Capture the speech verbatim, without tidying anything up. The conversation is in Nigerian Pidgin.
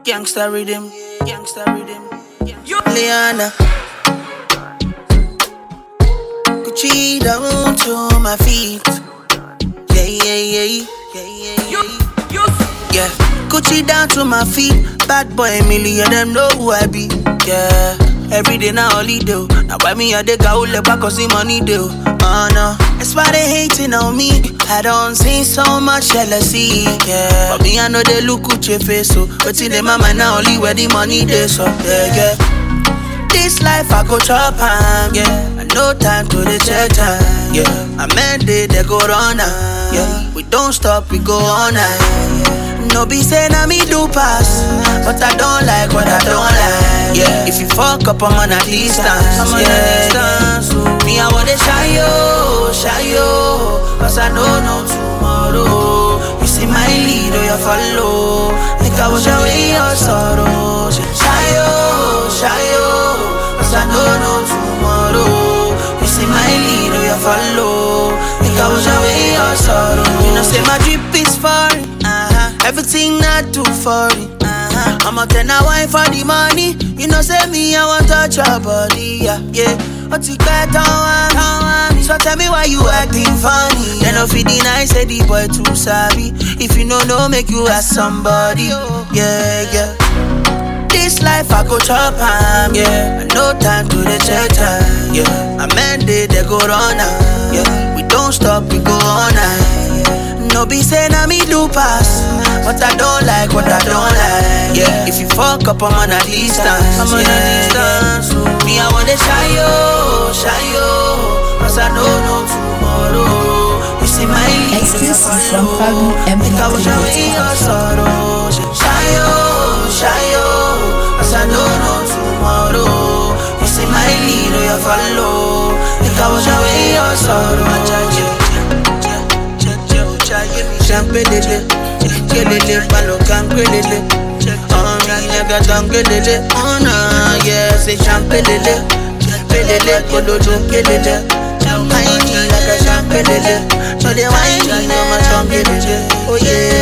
Gangsta rhythm, gangsta rhythm, Liana. Gucci down to my feet. Yeah, yeah, yeah, yeah, yeah, yeah. Yeah, Gucci down to my feet. Bad boy, million, them know who I be. Yeah, every day now holiday. Now why me a dey go le back cause the money do. Oh no, that's why they hating on me. I don't see so much jealousy. Yeah, but me I know they look at your face so. But in the mind now only where the money dey so. Yeah, yeah. This life I go chop am. Yeah, and no time to the check time. Yeah, I meant they they go run am. Yeah, we don't stop, we go on night. No be say na me do pass, but I don't like what I don't like. Yeah, if you fuck up, I'm on a distance. I'm on yeah, a distance. Yeah. Me I wanna shy yo, shy yo, cause I know no tomorrow. You see my lead or you follow. Think I was away your sorrow. Shy yo, shy yo, cause I know no tomorrow. You see my lead or you follow. Think I was away your sorrow. You know say my drip is foreign. Everything not too foreign. Uh-huh. I'm a ten a wine for the money. You know, say me, I want touch your body. Yeah, yeah. But you can't me. So tell me why you acting funny. Then no feed deny, say the boy too savvy. If you know, no, make you ask somebody. Yeah, yeah. This life I go chop am. Yeah, and no time to the check time. Yeah, I meant they, they go run am. Yeah, we don't stop, we go on night. No be say na me do pass, but I don't like what I don't like. Yeah, if you fuck up, I'm on a distance. I'm on yeah, a distance. Yeah. Me I wanna shy yo, shy yo, cause I know no tomorrow. You see my exclusive from Fagun M. Think I was away your sorrow. Shy yo, shy yo, cause I know no tomorrow. You see my lead or you follow. Think I was away your sorrow. Champelele, kelele, palo cangrelele. Oh, nigga, tangelele. Oh, no, yeah, say champelele, pelele, kololo, kelele. Whiny like a champelele, so they whiny, no my tangelele. Oh, yeah.